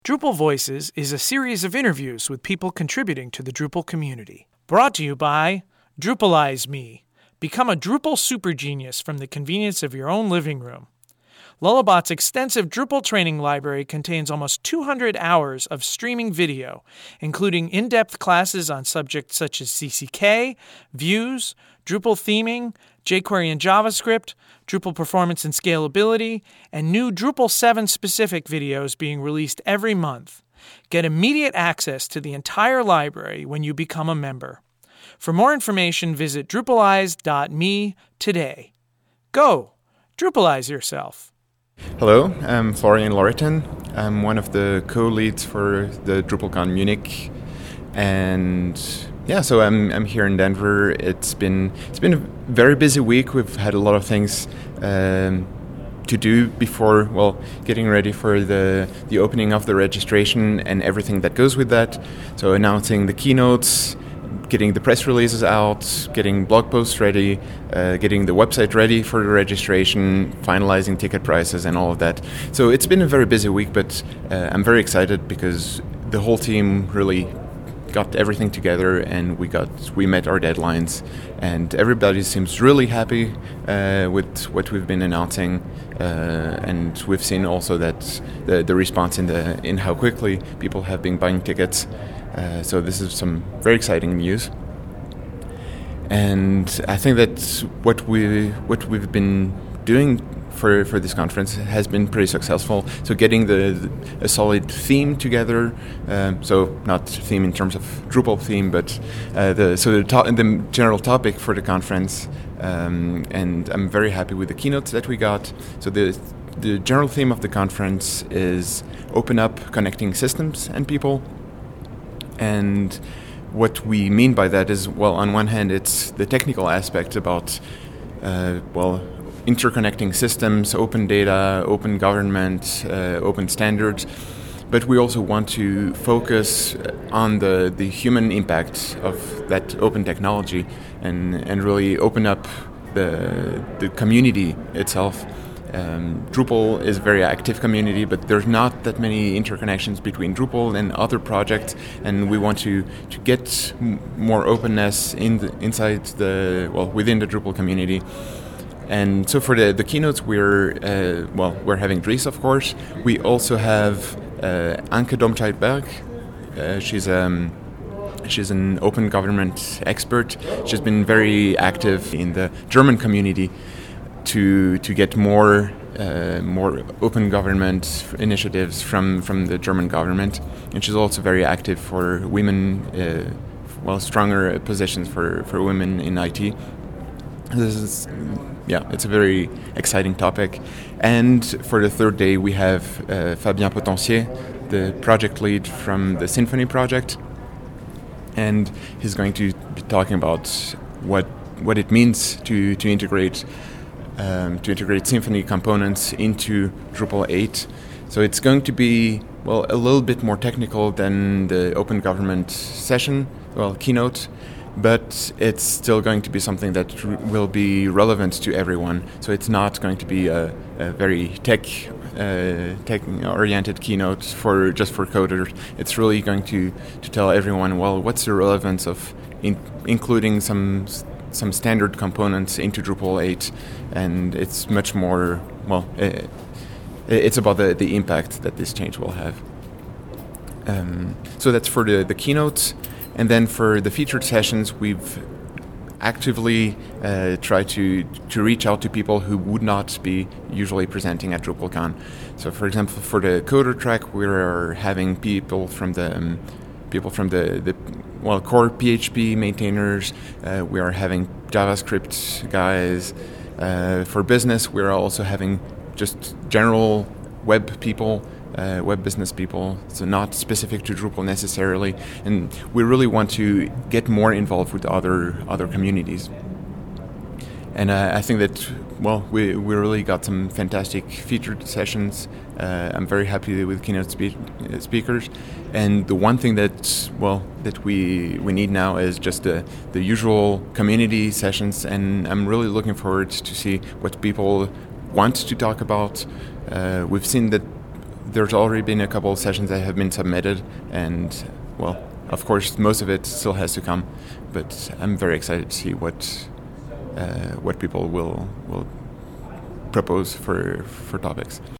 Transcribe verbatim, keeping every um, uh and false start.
Drupal Voices is a series of interviews with people contributing to the Drupal community. Brought to you by Drupalize Me. Become a Drupal super genius from the convenience of your own living room. Lullabot's extensive Drupal training library contains almost two hundred hours of streaming video, including in-depth classes on subjects such as C C K, views, Drupal theming, jQuery and JavaScript, Drupal performance and scalability, and new Drupal seven specific videos being released every month. Get immediate access to the entire library when you become a member. For more information, visit Drupalize dot me today. Go! Drupalize yourself. Hello, I'm Florian Loretan. I'm one of the co-leads for the DrupalCon Munich, and yeah, so I'm I'm here in Denver. It's been it's been a very busy week. We've had a lot of things um, to do before, well, getting ready for the the opening of the registration and everything that goes with that. So announcing the keynotes, getting the press releases out, getting blog posts ready, uh, getting the website ready for the registration, finalizing ticket prices and all of that. So it's been a very busy week, but uh, I'm very excited because the whole team really got everything together and we got we met our deadlines, and everybody seems really happy uh, with what we've been announcing, uh, and we've seen also that the, the response in the in how quickly people have been buying tickets. Uh, so this is some very exciting news, and I think that what we what we've been doing for, for this conference has been pretty successful. So getting the, the a solid theme together. Um, so not theme in terms of Drupal theme, but uh, the so the, to- the general topic for the conference. Um, and I'm very happy with the keynotes that we got. So the the general theme of the conference is open up connecting systems and people. And what we mean by that is, well, on one hand, it's the technical aspect about, uh, well, interconnecting systems, open data, open government, uh, open standards. But we also want to focus on the, the human impact of that open technology and, and really open up the, the community itself. Um, Drupal is a very active community, but there's not that many interconnections between Drupal and other projects, and we want to, to get m- more openness in the, inside the well within the Drupal community. And so for the, the keynotes, we're uh, well we're having Dries, of course. We also have uh, Anke Domscheit-Berg. Uh, she's um, she's an open government expert. She's been very active in the German community to to get more uh, more open government initiatives from, from the German government, and she's also very active for women, uh, well, stronger positions for, for women in I T. This is, yeah, it's a very exciting topic. And for the third day, we have uh, Fabien Potencier, the project lead from the Symfony project, and he's going to be talking about what what it means to to integrate. Um, to integrate Symfony components into Drupal eight. So it's going to be, well, a little bit more technical than the Open Government session, well, keynote, but it's still going to be something that r- will be relevant to everyone. So it's not going to be a, a very tech uh, tech-oriented keynote for just for coders. It's really going to, to tell everyone, well, what's the relevance of in- including some some standard components into Drupal eight, and it's much more, well, it, it's about the, the impact that this change will have. Um, so that's for the, the keynotes, and then for the featured sessions, we've actively uh, tried to to reach out to people who would not be usually presenting at DrupalCon. So for example, for the coder track, we're having people from the um, people from the, the well, core P H P maintainers. Uh, we are having JavaScript guys. Uh, for business, we're also having just general web people, uh, web business people, so not specific to Drupal necessarily. And we really want to get more involved with other other communities. And uh, I think that, well, we we really got some fantastic featured sessions. Uh, I'm very happy with keynote spe- speakers. And the one thing that, well, that we we need now is just the, the usual community sessions. And I'm really looking forward to see what people want to talk about. Uh, we've seen that there's already been a couple of sessions that have been submitted, and well, of course, most of it still has to come. But I'm very excited to see what uh, what people will will propose for for topics.